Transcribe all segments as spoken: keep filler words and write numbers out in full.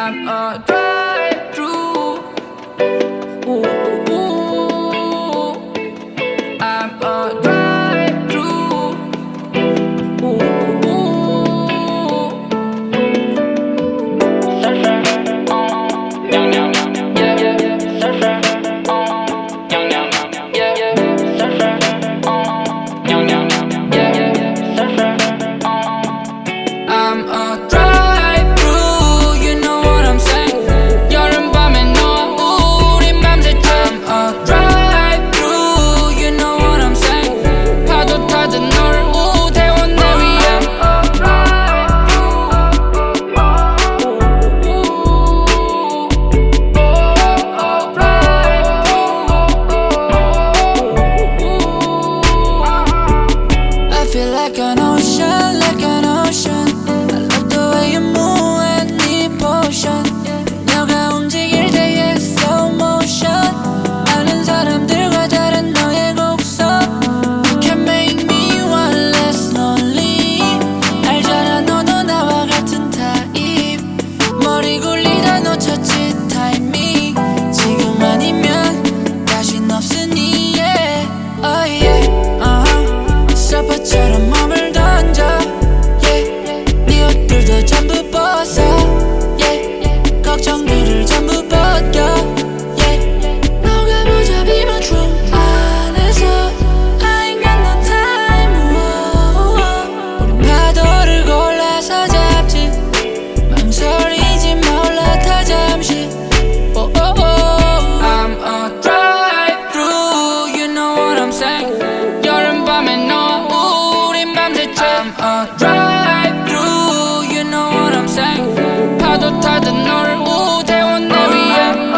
I'm a drive-through. Ooh, ooh, ooh. I'm a drive-through. Ooh, ooh, ooh. Surfer, uh, young, young, yeah, yeah. Surfer, uh, young, young, yeah, yeah. Surfer, uh, young, young, yeah, yeah. Surfer, uh, I'm a drive-through. Like an ocean, like an ocean. I love the way you move and devotion. 너가 움직일 때의 slow motion. 아는 사람들과 다른 너의 곡선. You can make me one less lonely. 알잖아 너도 나와 같은 타입. 머리 굴리다 놓쳤지 타이밍. 지금 아니면 다신 없으니 yeah. Oh yeah. uh-huh. 서퍼처럼 몸을 던져 yeah. 네 옷들도 전부 벗어 yeah. 걱정들을 전부 벗겨 yeah. 너가 무자비만 room 안에서 I ain't got no time. whoa. 우린 파도를 골라서 잡지 망설이지 몰라 잠시. oh, oh, oh. I'm a drive-through. You know what I'm saying. 여름밤에 너 I'm a drive-through, you know what I'm saying. 파도 타듯 너를 우대원 내 위에.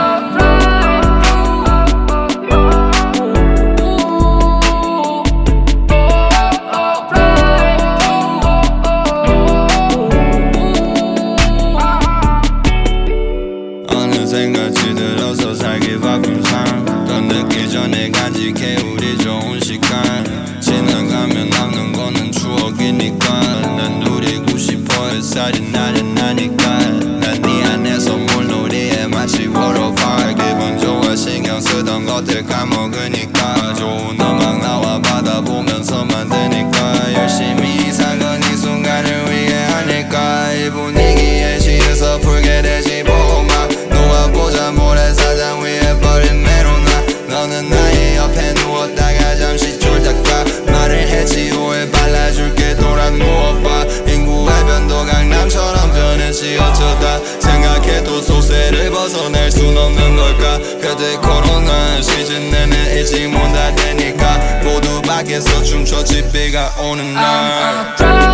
어느샌같이 들어서 살기 바쁜 삶. 더 늦기 전에 간직해 우리 좋은 시간. 지나가면 남는 거는 추억이니까. 난 누리고 싶어 햇살이 나른하니까. 난 네 안에서 물놀이에 마치 워터파크. 기분 좋아 신경 쓰던 것들 까먹으니까. 좋은 음악 나와 바다 보면서 만드니까. 열심히 살건 이 순간을 위해 하니까. 이 분위기에 취해서 풀게 되지 보마. 놓아보자 모래사장 위에 버린 메로나. 너는 나의 옆에 누웠다가 잠시 졸다가 말을 했지 오해 발라줄게 돌아 누워봐. 인구의 변도 강남처럼 변했지 어쩌다. 생각해도 소세를 벗어날 순 없는 걸까. 그때 코로나 시즌 내내 일찍 문 닫으니까 모두 밖에서 춤췄지 비가 오는 날.